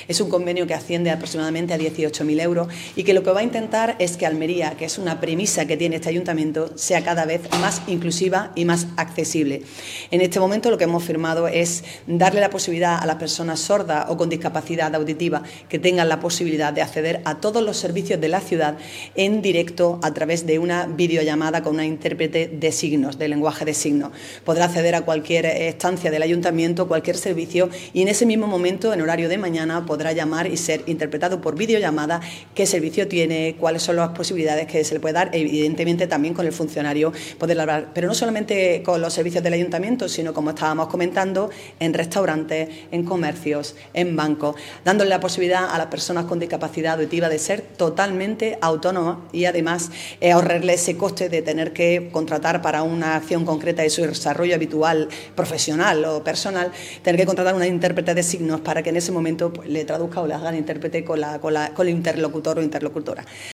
Es un convenio que asciende aproximadamente a 18.000 euros y que lo que va a intentar es que Almería, que es una premisa que tiene este ayuntamiento, sea cada vez más inclusiva y más accesible. En este momento lo que hemos firmado es darle la posibilidad a las personas sordas o con discapacidad auditiva que tengan la posibilidad de acceder a todos los servicios de la ciudad en directo a través de una videollamada con una intérprete de signos, de lenguaje de signos. Podrá acceder a cualquier estancia del ayuntamiento, cualquier servicio, y en ese mismo momento, en horario de mañana, podrá llamar y ser interpretado por videollamada qué servicio tiene, cuáles son las posibilidades que se le puede dar, evidentemente también con el funcionario poder hablar, pero no solamente con los servicios del ayuntamiento, sino, como estábamos comentando, en restaurantes, en comercios, en bancos, dándole la posibilidad a las personas con discapacidad auditiva de ser totalmente autónomas y además ahorrarle ese coste de tener que contratar para una acción concreta de su desarrollo habitual, profesional o personal, tener que contratar una intérprete de signos para que en ese momento pues, le traduzca o le haga intérprete con el interlocutor o interlocutora.